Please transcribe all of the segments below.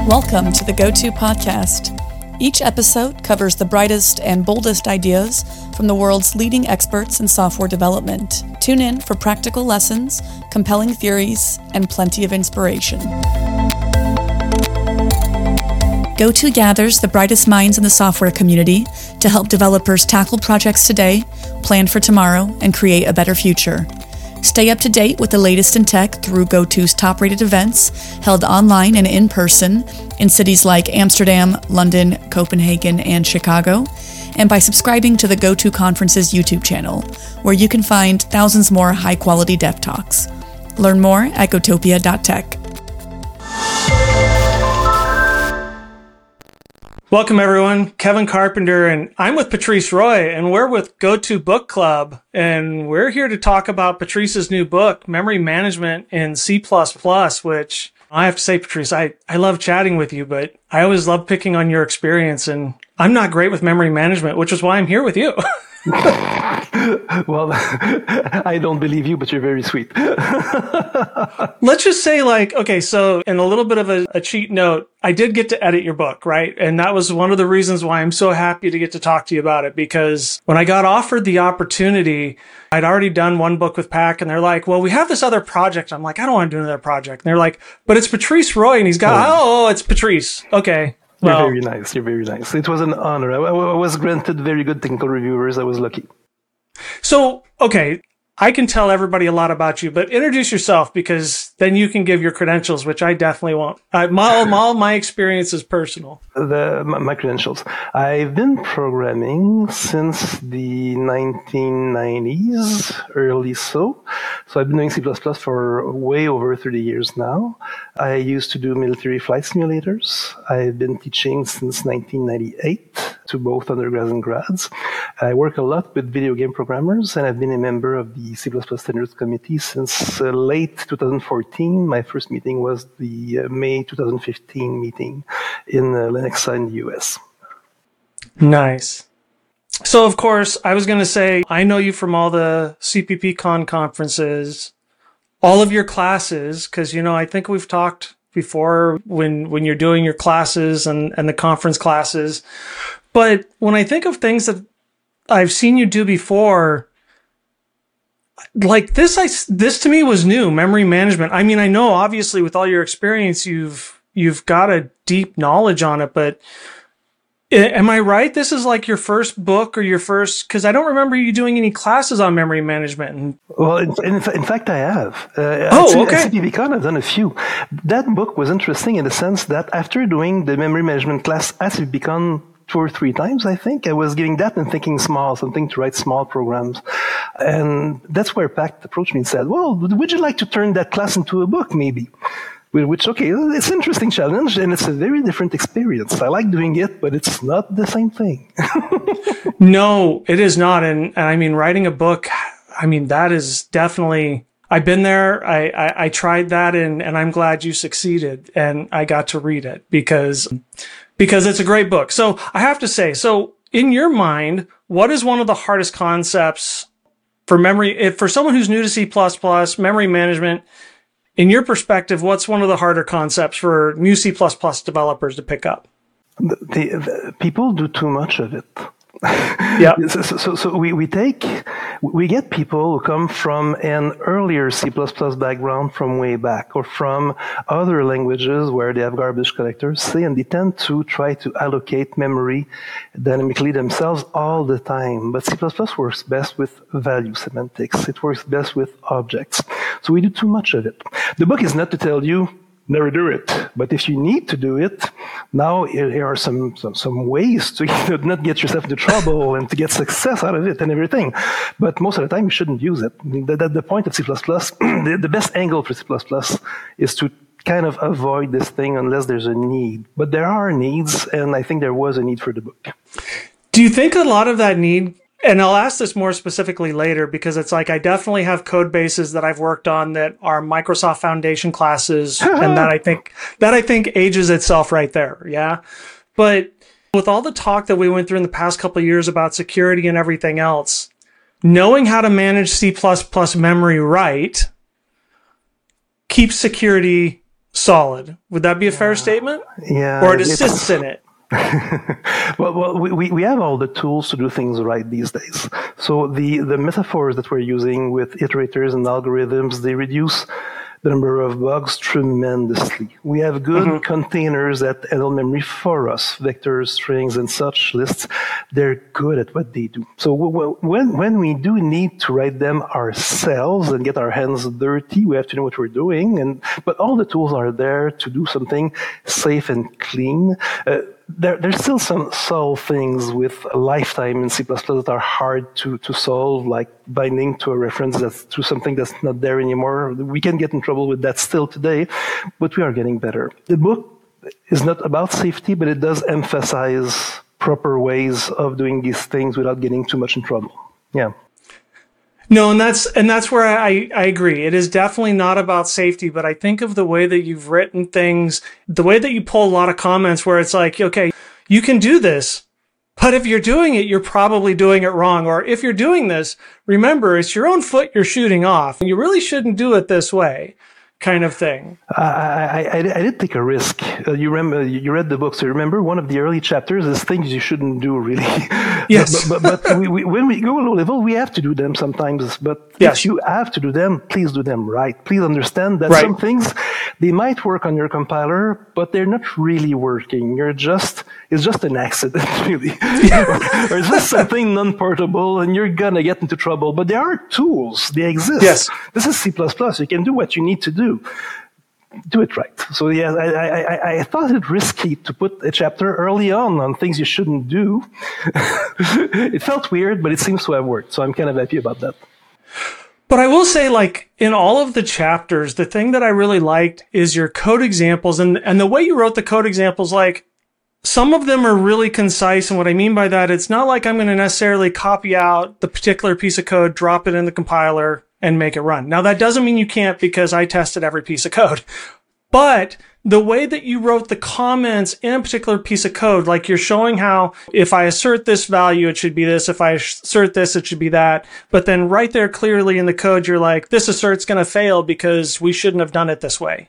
Welcome to the Go-To Podcast. Each episode covers the brightest and boldest ideas from the world's leading experts in software development. Tune in for practical lessons, compelling theories, and plenty of inspiration. Go-To gathers the brightest minds in the software community to help developers tackle projects today, plan for tomorrow, and create a better future. Stay up to date with the latest in tech through Go-To's top-rated events held online and in person in cities like Amsterdam, London, Copenhagen, and Chicago, and by subscribing to the Go-To Conference's YouTube channel, where you can find thousands more high-quality dev talks. Learn more at gotopia.tech. Welcome, everyone. Kevin Carpenter, and I'm with Patrice Roy, and we're with Go-To Book Club, and we're here to talk about Patrice's new book, Memory Management in C++, which I have to say, Patrice, I love chatting with you, but I always love picking on your experience, and I'm not great with memory management, which is why I'm here with you. Well, I don't believe you, but you're very sweet. Let's just say, okay, so in a little bit of a cheat note, I did get to edit your book, right? And that was one of the reasons why I'm so happy to get to talk to you about it, because when I got offered the opportunity, I'd already done one book with PAC, and they're like, well, we have this other project. I'm like, I don't want to do another project. And they're like, but it's Patrice Roy, and he's got, it's Patrice. Okay. You're very nice. You're very nice. It was an honor. I was granted very good technical reviewers. I was lucky. So, okay, I can tell everybody a lot about you, but introduce yourself, because then you can give your credentials, which I definitely won't. All my experience is personal. My credentials. I've been programming since the 1990s, early so. So I've been doing C++ for way over 30 years now. I used to do military flight simulators. I've been teaching since 1998 to both undergrads and grads. I work a lot with video game programmers, and I've been a member of the C++ Standards Committee since late 2014. My first meeting was the May 2015 meeting in Lenexa in the US. Nice. So, of course, I was going to say, I know you from all the CPPCon conferences, all of your classes, because, I think we've talked before when you're doing your classes and the conference classes. But when I think of things that I've seen you do before, like this to me was new, memory management. I mean, I know obviously with all your experience, you've got a deep knowledge on it, but am I right? This is like your first book or your first, because I don't remember you doing any classes on memory management. Well, in fact, I have. Okay. At CPPCon, I've done a few. That book was interesting in the sense that after doing the memory management class at CPPCon 2 or 3 times, I think, I was giving that and thinking something to write small programs. And that's where PAC approached me and said, well, would you like to turn that class into a book, maybe? Which, okay, it's an interesting challenge, and it's a very different experience. I like doing it, but it's not the same thing. No, it is not. And I mean, writing a book, I mean, that is definitely, I've been there. I tried that, and I'm glad you succeeded, and I got to read it because it's a great book. So I have to say, so in your mind, what is one of the hardest concepts for memory, for someone who's new to C++, memory management? In your perspective, what's one of the harder concepts for new C++ developers to pick up? The people do too much of it. Yeah. So we get people who come from an earlier C++ background from way back, or from other languages where they have garbage collectors, say, and they tend to try to allocate memory dynamically themselves all the time. But C++ works best with value semantics. It works best with objects. So we do too much of it. The book is not to tell you, never do it. But if you need to do it, now here are some ways to not get yourself into trouble and to get success out of it and everything. But most of the time, you shouldn't use it. The point of C++, the best angle for C++ is to kind of avoid this thing unless there's a need. But there are needs, and I think there was a need for the book. Do you think a lot of that need, and I'll ask this more specifically later, because it's like I definitely have code bases that I've worked on that are Microsoft Foundation classes, and that I think ages itself right there. Yeah. But with all the talk that we went through in the past couple of years about security and everything else, knowing how to manage C++ memory right keeps security solid. Would that be a fair statement? Yeah. Or it assists in it? well, we have all the tools to do things right these days. So the metaphors that we're using with iterators and algorithms, they reduce the number of bugs tremendously. We have good containers that handle memory for us, vectors, strings, and such lists. They're good at what they do. So when we do need to write them ourselves and get our hands dirty, we have to know what we're doing. But all the tools are there to do something safe and clean. There's still some subtle things with lifetime in C++ that are hard to solve, like binding to a reference that's to something that's not there anymore. We can get in trouble with that still today, but we are getting better. The book is not about safety, but it does emphasize proper ways of doing these things without getting too much in trouble. Yeah. No, and that's where I agree. It is definitely not about safety, but I think of the way that you've written things, the way that you pull a lot of comments where it's like, okay, you can do this, but if you're doing it, you're probably doing it wrong. Or if you're doing this, remember, it's your own foot you're shooting off, and you really shouldn't do it this way. Kind of thing. I did take a risk. You read the book, so you remember one of the early chapters is things you shouldn't do, really. Yes. but when we go low level, we have to do them sometimes. But yes. If you have to do them, please do them right. Please understand that some things, they might work on your compiler, but they're not really working. It's just an accident, really. Or it's just something non-portable, and you're gonna get into trouble. But there are tools. They exist. Yes. This is C++. You can do what you need to do. Do it right. So yeah, I thought it risky to put a chapter early on things you shouldn't do. It felt weird, but it seems to have worked. So I'm kind of happy about that. But I will say, like, in all of the chapters, the thing that I really liked is your code examples and the way you wrote the code examples, like, some of them are really concise. And what I mean by that, it's not like I'm going to necessarily copy out the particular piece of code, drop it in the compiler, and make it run. Now, that doesn't mean you can't, because I tested every piece of code. But the way that you wrote the comments in a particular piece of code, like you're showing how if I assert this value, it should be this. If I assert this, it should be that. But then right there clearly in the code, you're like, this assert's going to fail because we shouldn't have done it this way.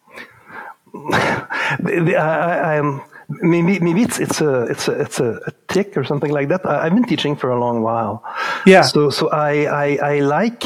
Maybe it's a tick or something like that. I've been teaching for a long while. Yeah. So I like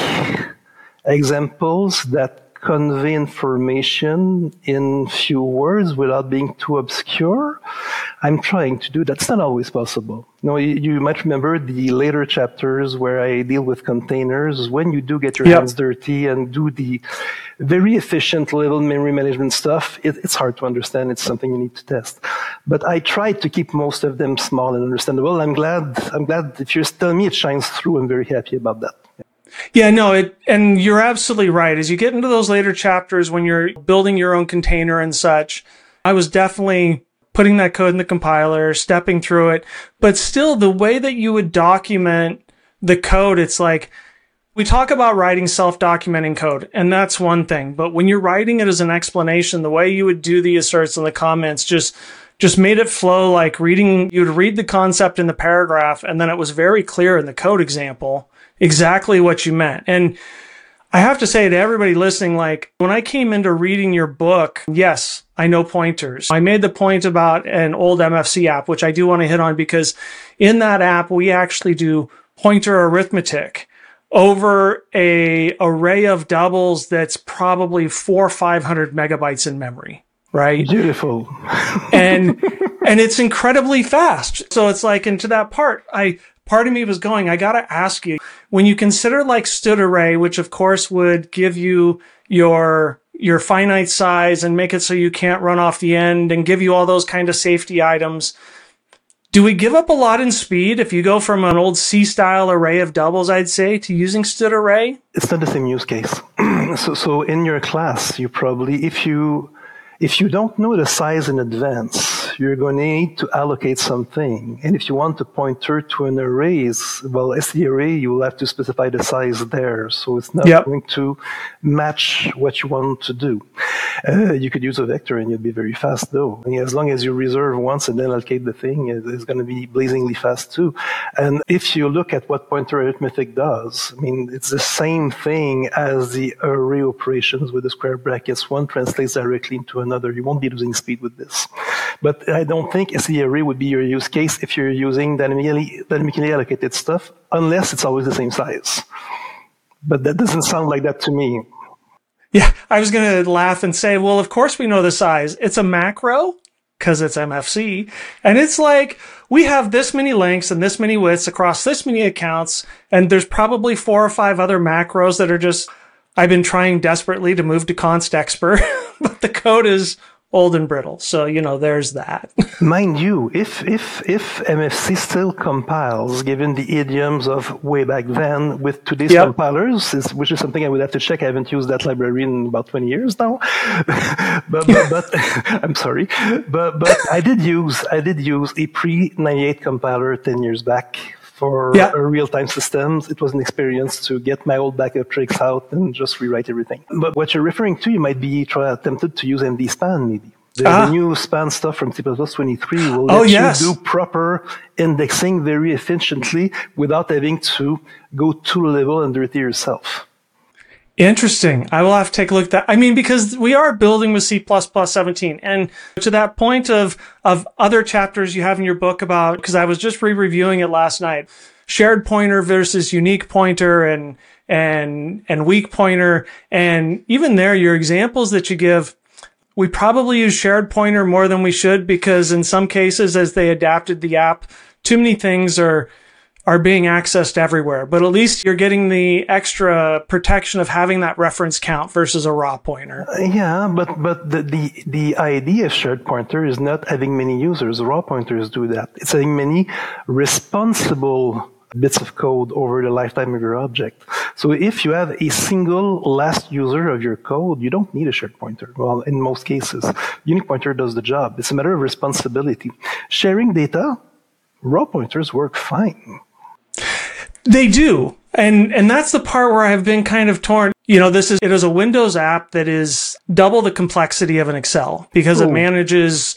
examples that convey information in few words without being too obscure. I'm trying to do that. It's not always possible. You might remember the later chapters where I deal with containers. When you do get your hands dirty and do the very efficient little memory management stuff, it's hard to understand. It's something you need to test. But I tried to keep most of them small and understandable. I'm glad if you're telling me it shines through. I'm very happy about that. Yeah, no, and you're absolutely right. As you get into those later chapters when you're building your own container and such, I was definitely putting that code in the compiler, stepping through it. But still, the way that you would document the code, it's like, we talk about writing self-documenting code, and that's one thing. But when you're writing it as an explanation, the way you would do the asserts and the comments just made it flow like you'd read the concept in the paragraph, and then it was very clear in the code example exactly what you meant. And I have to say to everybody listening, like, when I came into reading your book, yes, I know pointers. I made the point about an old MFC app, which I do want to hit on, because in that app, we actually do pointer arithmetic over a array of doubles that's probably 400 or 500 megabytes in memory, right? Beautiful. and it's incredibly fast. So it's like, and to that part of me was going, I got to ask you, when you consider like std array, which of course would give you your finite size and make it so you can't run off the end and give you all those kind of safety items, do we give up a lot in speed if you go from an old C-style array of doubles, I'd say, to using std array? It's not the same use case. So in your class, you probably, if you don't know the size in advance, you're going to need to allocate something. And if you want to pointer to an array, std array, you will have to specify the size there. So it's not going to match what you want to do. You could use a vector and you'd be very fast though. And as long as you reserve once and then allocate the thing, it's going to be blazingly fast too. And if you look at what pointer arithmetic does, I mean, it's the same thing as the array operations with the square brackets. One translates directly into another. You won't be losing speed with this. But I don't think SE array would be your use case if you're using dynamically allocated stuff, unless it's always the same size. But that doesn't sound like that to me. Yeah, I was going to laugh and say, well, of course we know the size. It's a macro because it's MFC. And it's like, we have this many lengths and this many widths across this many accounts. And there's probably 4 or 5 other macros that are just, I've been trying desperately to move to const expert, but the code is old and brittle. So, there's that. Mind you, if MFC still compiles, given the idioms of way back then with today's compilers, which is something I would have to check. I haven't used that library in about 20 years now. but I'm sorry. But I did use a pre-98 compiler 10 years back for real-time systems. It was an experience to get my old backup tricks out and just rewrite everything. But what you're referring to, you might be tempted to use MD-SPAN, maybe. The new span stuff from C++23 will let you do proper indexing very efficiently without having to go too level and dirty yourself. Interesting. I will have to take a look at that. I mean, because we are building with C++17. And to that point of other chapters you have in your book about, because I was just re-reviewing it last night, shared pointer versus unique pointer and weak pointer. And even there, your examples that you give, we probably use shared pointer more than we should, because in some cases, as they adapted the app, too many things are being accessed everywhere, but at least you're getting the extra protection of having that reference count versus a raw pointer. Yeah, but the idea of shared pointer is not having many users. Raw pointers do that. It's having many responsible bits of code over the lifetime of your object. So if you have a single last user of your code, you don't need a shared pointer. Well, in most cases, unique pointer does the job. It's a matter of responsibility. Sharing data, raw pointers work fine. They do. And that's the part where I've been kind of torn. It is a Windows app that is double the complexity of an Excel because it manages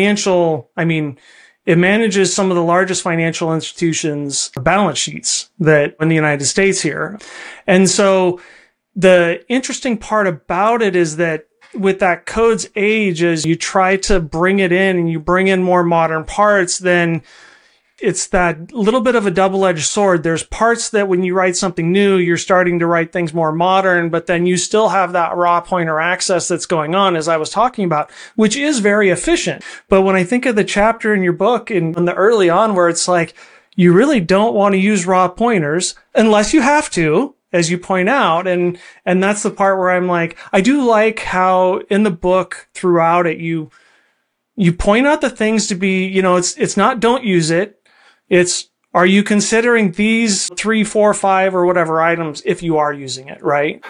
it manages some of the largest financial institutions' balance sheets that in the United States here. And so the interesting part about it is that with that code's age, as you try to bring it in and you bring in more modern parts, then it's that little bit of a double-edged sword. There's parts that when you write something new, you're starting to write things more modern, but then you still have that raw pointer access that's going on, as I was talking about, which is very efficient. But when I think of the chapter in your book in the early on where it's like, you really don't want to use raw pointers unless you have to, as you point out. And that's the part where I'm like, I do like how in the book throughout it, you point out the things to be, it's not don't use it. It's, are you considering these 3, 4, 5 or whatever items if you are using it, right?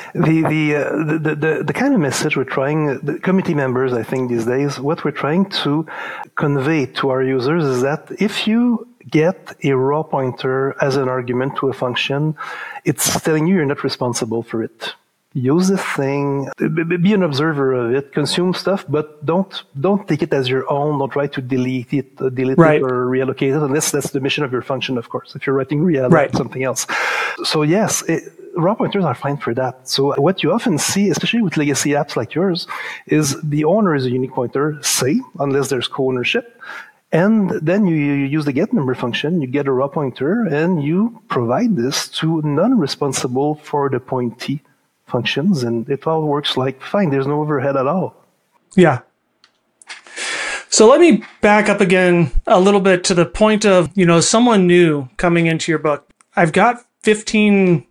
The kind of message we're trying, the committee members, I think these days, what we're trying to convey to our users is that if you get a raw pointer as an argument to a function, it's telling you you're not responsible for it. Use the thing, be an observer of it, consume stuff, but don't take it as your own. Don't try to delete it or reallocate it, unless that's the mission of your function, of course. If you're writing reallocate something else. So yes, raw pointers are fine for that. So what you often see, especially with legacy apps like yours, is the owner is a unique pointer, say, unless there's co-ownership. And then you use the getNumber function, you get a raw pointer, and you provide this to none responsible for the pointee functions, and it all works like fine. There's no overhead at all. Yeah. So let me back up again a little bit to the point of, someone new coming into your book. I've got 15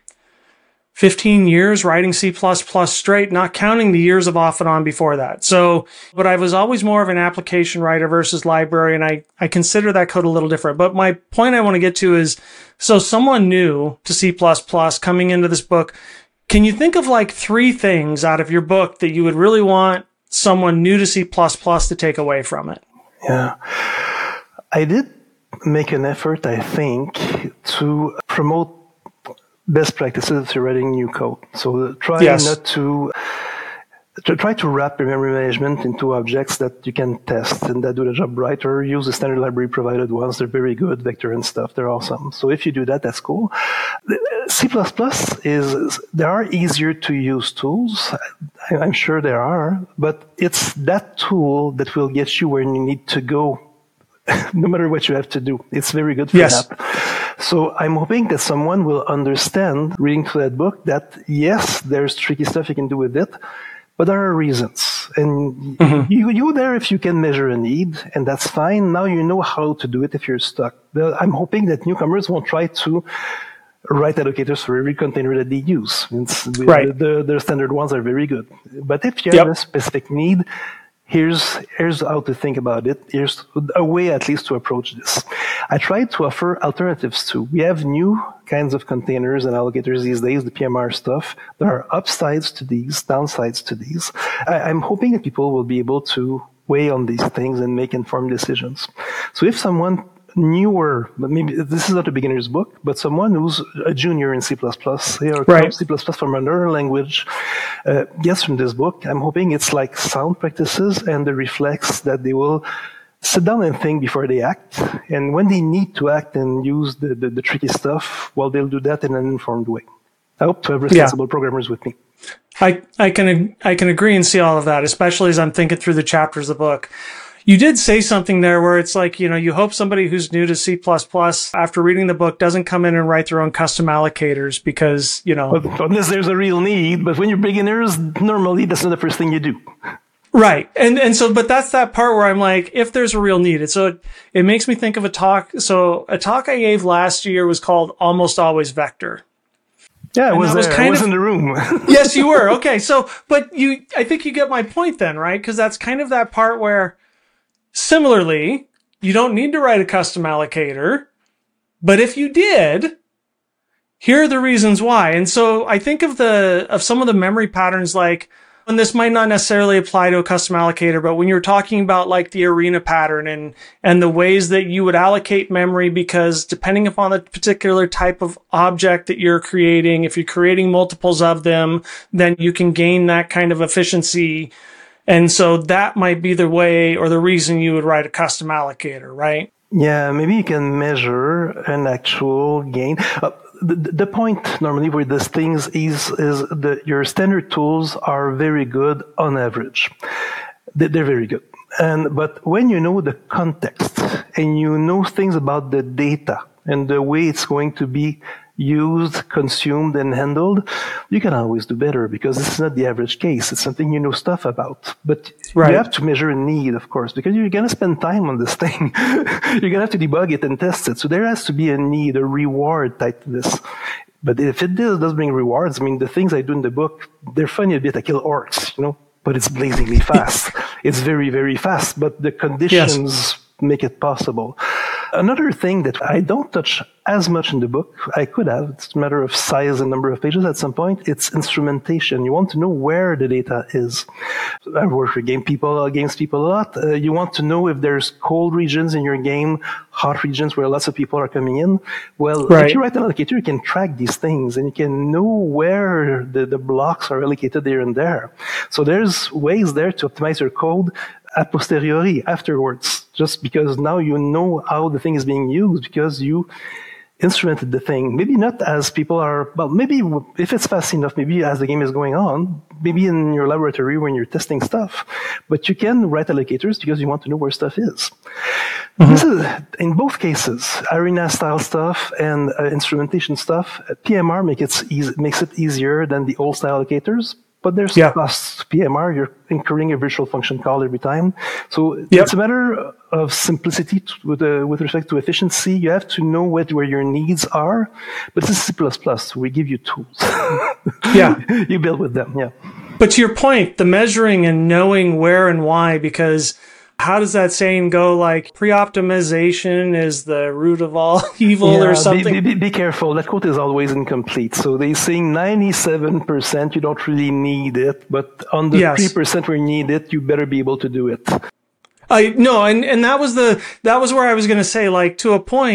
years writing C++ straight, not counting the years of off and on before that. So, but I was always more of an application writer versus library, and I consider that code a little different. But my point I want to get to is, so someone new to C++ coming into this book, can you think of like 3 things out of your book that you would really want someone new to C++ to take away from it? Yeah. I did make an effort, I think, to promote best practices to writing new code. So try not to to try to wrap your memory management into objects that you can test and that do the job right, or use the standard library provided ones. They're very good, Vector and stuff. They're awesome. So if you do that, that's cool. C++ there are easier to use tools. I'm sure there are, but it's that tool that will get you where you need to go, no matter what you have to do. It's very good for that. So I'm hoping that someone will understand, reading through that book, that yes, there's tricky stuff you can do with it, but there are reasons. And you there if you can measure a need, and that's fine. Now you know how to do it if you're stuck. I'm hoping that newcomers won't try to write allocators for every container that they use. The standard ones are very good. But if you have a specific need, here's how to think about it. Here's a way at least to approach this. I try to offer alternatives too. We have new kinds of containers and allocators these days, the PMR stuff. There are upsides to these, downsides to these. I'm hoping that people will be able to weigh on these things and make informed decisions. So if someone newer, but maybe this is not a beginner's book, but someone who's a junior in C++, say, or C++ from another language, gets from this book, I'm hoping it's like sound practices and the reflex that they will sit down and think before they act. And when they need to act and use the tricky stuff, well, they'll do that in an informed way. I hope to have responsible programmers with me. I can agree and see all of that, especially as I'm thinking through the chapters of the book. You did say something there where it's like, you hope somebody who's new to C++ after reading the book doesn't come in and write their own custom allocators because, unless there's a real need, but when you're beginners, normally that's not the first thing you do. Right. And so, but that's that part where I'm like, if there's a real need. So it makes me think of a talk. So a talk I gave last year was called Almost Always Vector. Yeah, I was in the room. Yes, you were. Okay. So, but I think you get my point then, right? Because that's kind of that part where, similarly, you don't need to write a custom allocator, but if you did, here are the reasons why. And so I think of some of the memory patterns, like, and this might not necessarily apply to a custom allocator, but when you're talking about like the arena pattern and the ways that you would allocate memory, because depending upon the particular type of object that you're creating, if you're creating multiples of them, then you can gain that kind of efficiency. And so that might be the way or the reason you would write a custom allocator, right? Yeah, maybe you can measure an actual gain. The point normally with these things is that your standard tools are very good on average. They're very good. But when you know the context and you know things about the data and the way it's going to be used, consumed, and handled, you can always do better because this is not the average case. It's something you know stuff about. But you have to measure a need, of course, because you're going to spend time on this thing. You're going to have to debug it and test it. So there has to be a need, a reward tied to this. But if it does bring rewards, I mean, the things I do in the book, they're funny a bit. I kill orcs, but it's blazingly fast. It's very, very fast, but the conditions make it possible. Another thing that I don't touch as much in the book, I could have, it's a matter of size and number of pages at some point, it's instrumentation. You want to know where the data is. I work with games people a lot. You want to know if there's cold regions in your game, hot regions where lots of people are coming in. Well, if you write an allocator, you can track these things and you can know where the blocks are allocated here and there. So there's ways there to optimize your code a posteriori, afterwards, just because now you know how the thing is being used because you instrumented the thing. Maybe not as people are, well, maybe if it's fast enough, maybe as the game is going on, maybe in your laboratory when you're testing stuff, but you can write allocators because you want to know where stuff is. This is, in both cases, arena style stuff and instrumentation stuff, PMR makes it easier than the old style allocators. But there's costs. PMR, you're incurring a virtual function call every time. So it's a matter of simplicity with respect to efficiency. You have to know where your needs are. But this is C++, so we give you tools. You build with them, But to your point, the measuring and knowing where and why, because how does that saying go? Like, pre-optimization is the root of all evil or something? Be careful. That quote is always incomplete. So they say 97% you don't really need it, but on the 3% where you need it, you better be able to do it. No, and that was where I was going to say, like, to a point,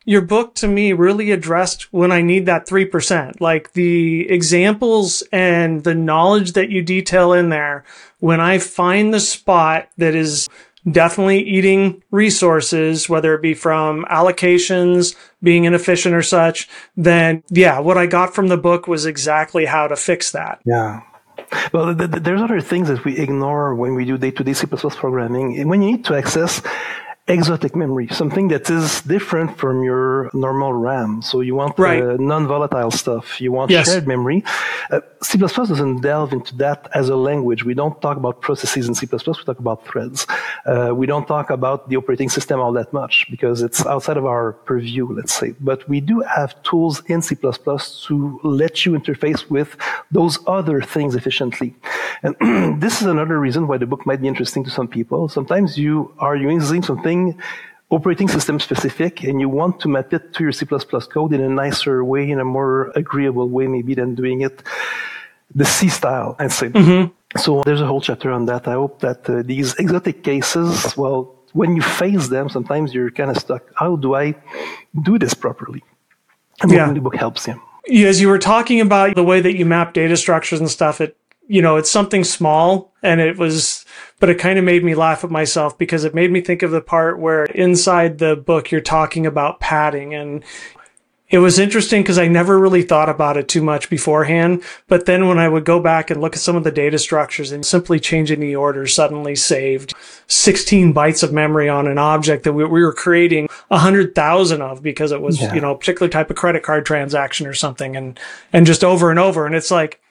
your book to me really addressed when I need that 3%. Like the examples and the knowledge that you detail in there, when I find the spot that is definitely eating resources, whether it be from allocations, being inefficient or such, then yeah, what I got from the book was exactly how to fix that. Yeah. Well, there's other things that we ignore when we do day-to-day C++ programming. And when you need to access exotic memory, something that is different from your normal RAM. So you want non-volatile stuff. You want shared memory. C++ doesn't delve into that as a language. We don't talk about processes in C++. We talk about threads. We don't talk about the operating system all that much because it's outside of our purview, let's say. But we do have tools in C++ to let you interface with those other things efficiently. And this is another reason why the book might be interesting to some people. Sometimes you are using something operating system specific and you want to map it to your C++ code in a nicer way, in a more agreeable way maybe than doing it the C style, I'd say. So there's a whole chapter on that. I hope that these exotic cases, well, when you face them, sometimes you're kind of stuck. How do I do this properly? And the book helps you. As you were talking about the way that you map data structures and stuff, it's something small but it kind of made me laugh at myself because it made me think of the part where inside the book you're talking about padding. And it was interesting because I never really thought about it too much beforehand. But then when I would go back and look at some of the data structures and simply changing the order suddenly saved 16 bytes of memory on an object that we were creating 100,000 of because it was, a particular type of credit card transaction or something and just over and over. And it's like,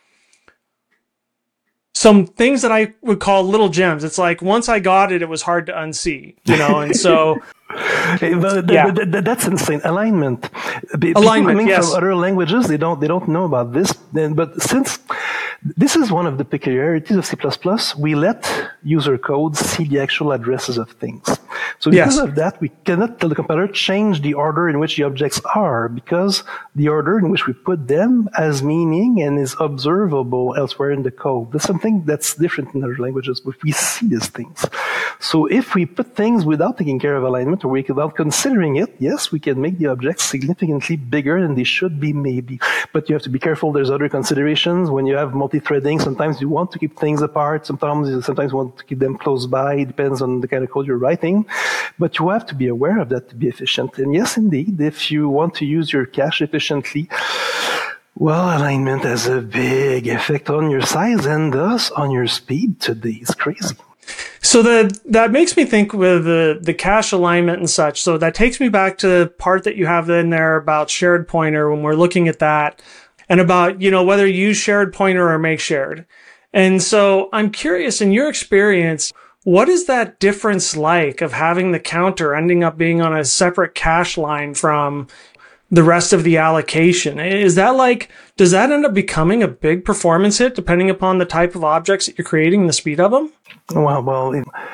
some things that I would call little gems. It's like once I got it, it was hard to unsee, and so. That's insane. Alignment. People coming from other languages, they don't know about this. But since this is one of the peculiarities of C++, we let user code see the actual addresses of things. So because of that, we cannot tell the compiler change the order in which the objects are, because the order in which we put them has meaning and is observable elsewhere in the code. That's something that's different in other languages, but we see these things. So if we put things without taking care of alignment, or without considering it, yes, we can make the objects significantly bigger than they should be, maybe. But you have to be careful. There's other considerations. When you have multi-threading, sometimes you want to keep things apart. Sometimes you want to keep them close by. It depends on the kind of code you're writing. But you have to be aware of that to be efficient. And yes, indeed, if you want to use your cache efficiently, well, alignment has a big effect on your size and thus on your speed today. It's crazy. So that makes me think with the cache alignment and such. So that takes me back to the part that you have in there about shared pointer when we're looking at that and about, whether you use shared pointer or make shared. And so I'm curious, in your experience, what is that difference like of having the counter ending up being on a separate cache line from the rest of the allocation? Does that end up becoming a big performance hit depending upon the type of objects that you're creating and the speed of them? Well,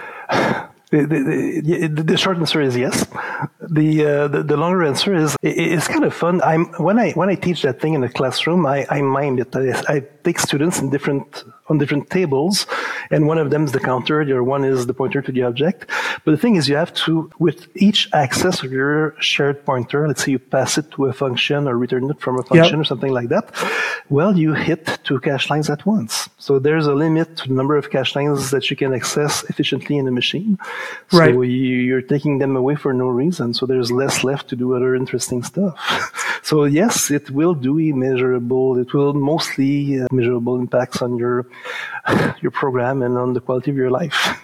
the short answer is yes. The longer answer is it's kind of fun. When I teach that thing in the classroom, I mime it. I take students on different tables, and one of them is the counter, the other one is the pointer to the object. But the thing is, you have to, with each access of your shared pointer, let's say you pass it to a function or return it from a function or something like that, well, you hit 2 cache lines at once. So there's a limit to the number of cache lines that you can access efficiently in a machine. So you're taking them away for no reason. So there's less left to do other interesting stuff. So yes, it will do measurable. It will mostly measurable impacts on your program and on the quality of your life.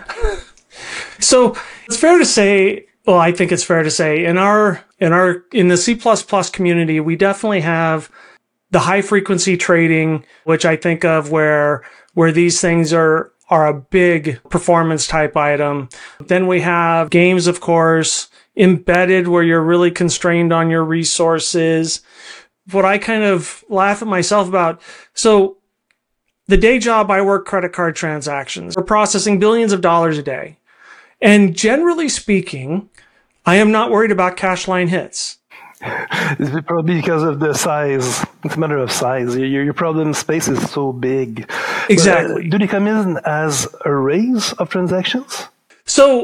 So it's fair to say, well, I think it's fair to say in the C++ community, we definitely have the high frequency trading, which I think of where these things are a big performance type item. Then we have games, of course, embedded where you're really constrained on your resources. What I kind of laugh at myself about, so the day job, I work credit card transactions. We're processing billions of dollars a day. And generally speaking, I am not worried about cache line hits. It's probably because of the size. It's a matter of size. Your problem space is so big. Exactly. Do they come in as arrays of transactions? So,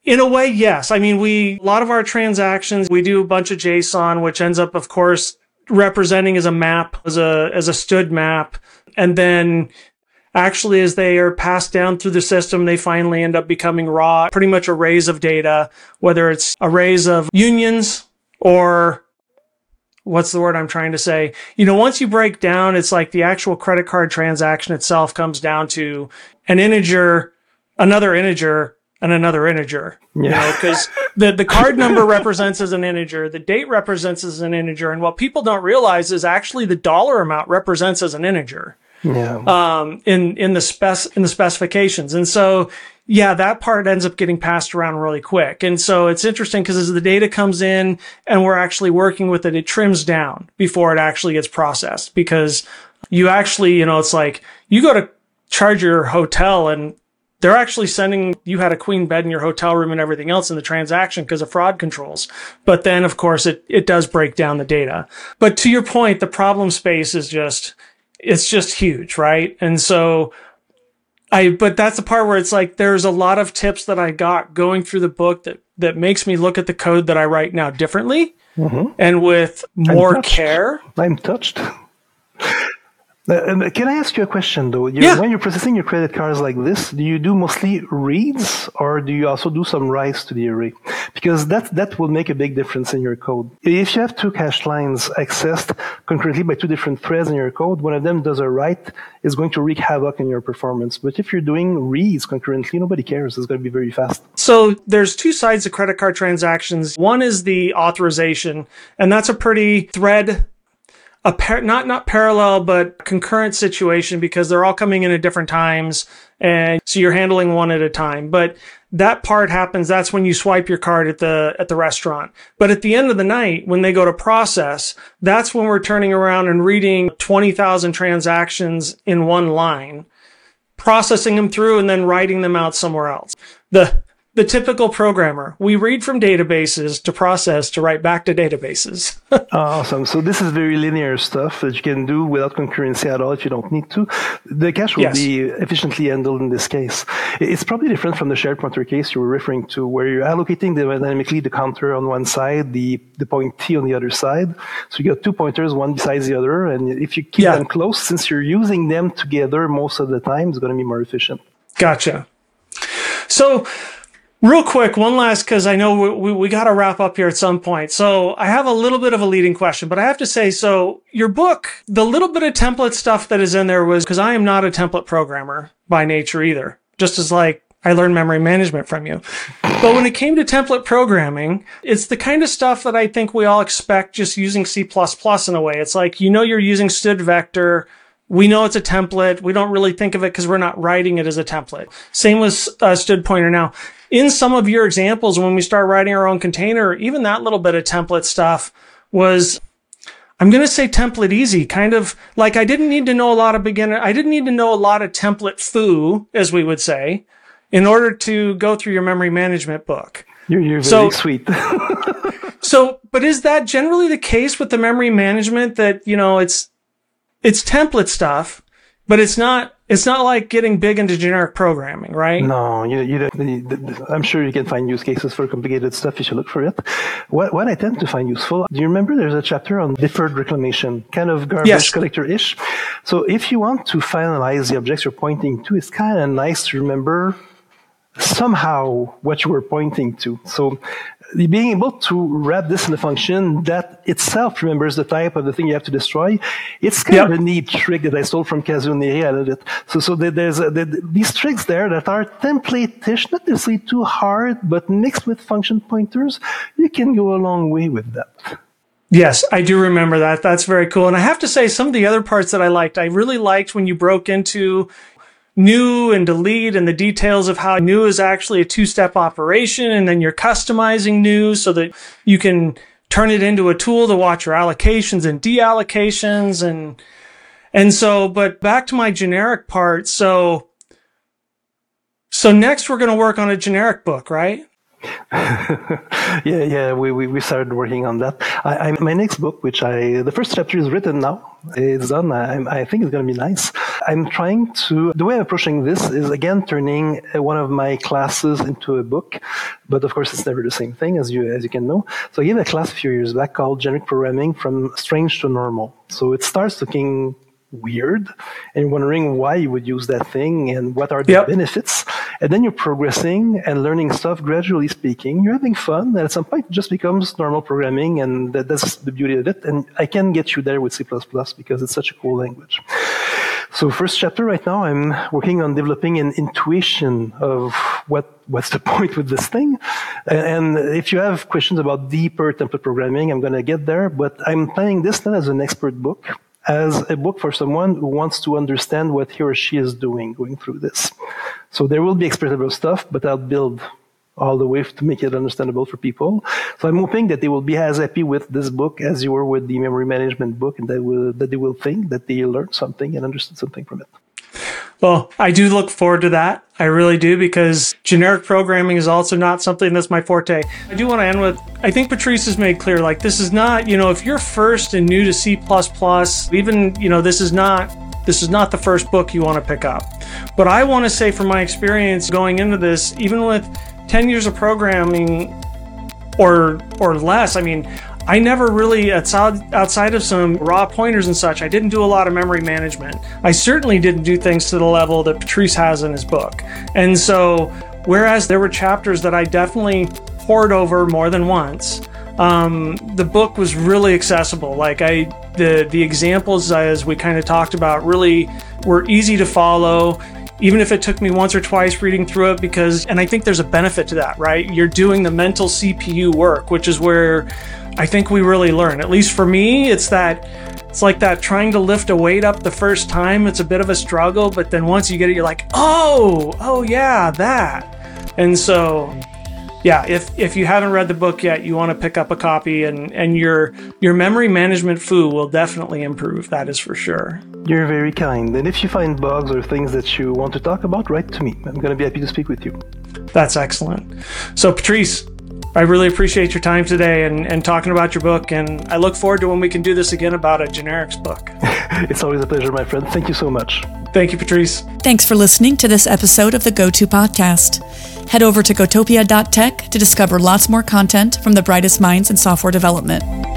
In a way, yes. I mean, a lot of our transactions, we do a bunch of JSON, which ends up, of course, representing as a map, as a STUD map. And then actually, as they are passed down through the system, they finally end up becoming raw, pretty much arrays of data, whether it's arrays of unions or what's the word I'm trying to say? Once you break down, it's like the actual credit card transaction itself comes down to an integer, another integer, and another integer. Yeah. Because the card number represents as an integer, the date represents as an integer, and what people don't realize is actually the dollar amount represents as an integer. Yeah. In the specifications. And so, yeah, that part ends up getting passed around really quick. And so it's interesting because as the data comes in and we're actually working with it, it trims down before it actually gets processed, because you actually, it's like you go to charge your hotel and they're actually sending, you had a queen bed in your hotel room and everything else in the transaction because of fraud controls. But then, of course, it does break down the data. But to your point, the problem space is it's just huge, right? And so but that's the part where it's like, there's a lot of tips that I got going through the book that makes me look at the code that I write now differently and with more care. I'm touched. Can I ask you a question, though? Yeah. When you're processing your credit cards like this, do you do mostly reads, or do you also do some writes to the array? Because that will make a big difference in your code. If you have two cache lines accessed concurrently by two different threads in your code, one of them does a write, it's going to wreak havoc in your performance. But if you're doing reads concurrently, nobody cares. It's going to be very fast. So there's two sides to credit card transactions. One is the authorization, and that's a pretty not parallel, but concurrent situation, because they're all coming in at different times. And so you're handling one at a time. But that part happens. That's when you swipe your card at the restaurant. But at the end of the night, when they go to process, that's when we're turning around and reading 20,000 transactions in one line, processing them through and then writing them out somewhere else. The typical programmer, we read from databases to process to write back to databases. Awesome. So this is very linear stuff that you can do without concurrency at all if you don't need to. The cache will be efficiently handled in this case. It's probably different from the shared pointer case you were referring to, where you're allocating dynamically the counter on one side, the point T on the other side. So you got two pointers, one besides the other. And if you keep them close, since you're using them together most of the time, it's going to be more efficient. Gotcha. So, real quick, one last, because I know we got to wrap up here at some point. So I have a little bit of a leading question, but I have to say, so your book, the little bit of template stuff that is in there was, because I am not a template programmer by nature either, just as like I learned memory management from you. But when it came to template programming, it's the kind of stuff that I think we all expect just using C++ in a way. It's like, you're using std vector. We know it's a template. We don't really think of it because we're not writing it as a template. Same with std pointer now. In some of your examples, when we start writing our own container, even that little bit of template stuff was, I'm going to say template easy, kind of like I didn't need to know a lot of template foo, as we would say, in order to go through your memory management book. You're very sweet. But is that generally the case with the memory management that, it's template stuff, but it's not like getting big into generic programming, right? No, you don't. I'm sure you can find use cases for complicated stuff if you look for it. What I tend to find useful, do you remember there's a chapter on deferred reclamation, kind of garbage collector-ish? So if you want to finalize the objects you're pointing to, it's kind of nice to remember somehow what you were pointing to. So being able to wrap this in a function that itself remembers the type of the thing you have to destroy, it's kind of a neat trick that I stole from Kazuo Neri. I love it. So there's these tricks there that are template-ish, not necessarily too hard, but mixed with function pointers, you can go a long way with that. Yes, I do remember that. That's very cool. And I have to say, some of the other parts that I really liked when you broke into new and delete and the details of how new is actually a two-step operation, and then you're customizing new so that you can turn it into a tool to watch your allocations and deallocations and so, but back to my generic part. So next we're going to work on a generic book, right? Yeah. We started working on that. My next book, the first chapter is written now. It's done. I think it's going to be nice. The way I'm approaching this is again turning one of my classes into a book, but of course it's never the same thing as you can know. So I gave a class a few years back called Generic Programming from Strange to Normal. So it starts looking weird and you're wondering why you would use that thing and what are the benefits. And then you're progressing and learning stuff, gradually speaking. You're having fun, and at some point it just becomes normal programming, and that's the beauty of it. And I can get you there with C++ because it's such a cool language. So first chapter right now, I'm working on developing an intuition of what's the point with this thing. And if you have questions about deeper template programming, I'm going to get there. But I'm planning this not as an expert book, as a book for someone who wants to understand what he or she is doing going through this. So there will be expertable stuff, but I'll build all the way to make it understandable for people. So I'm hoping that they will be as happy with this book as you were with the memory management book, and that they will think that they learned something and understood something from it. Well, I do look forward to that. I really do, because generic programming is also not something that's my forte. I do want to end with, I think Patrice has made clear, like, this is not, if you're first and new to C++, even, this is not the first book you want to pick up. But I want to say from my experience going into this, even with 10 years of programming or less, I never really, outside of some raw pointers and such, I didn't do a lot of memory management. I certainly didn't do things to the level that Patrice has in his book. And so, whereas there were chapters that I definitely pored over more than once, the book was really accessible. Like the examples, as we kind of talked about, really were easy to follow, even if it took me once or twice reading through it, and I think there's a benefit to that, right? You're doing the mental CPU work, which is where I think we really learn. At least for me, it's like that trying to lift a weight up the first time. It's a bit of a struggle, but then once you get it, you're like, oh yeah, that. And so, yeah, if you haven't read the book yet, you want to pick up a copy, and your memory management foo will definitely improve. That is for sure. You're very kind. And if you find bugs or things that you want to talk about, write to me. I'm going to be happy to speak with you. That's excellent. So, Patrice, I really appreciate your time today and talking about your book, and I look forward to when we can do this again about a generics book. It's always a pleasure, my friend. Thank you so much. Thank you, Patrice. Thanks for listening to this episode of the GoTo Podcast. Head over to gotopia.tech to discover lots more content from the brightest minds in software development.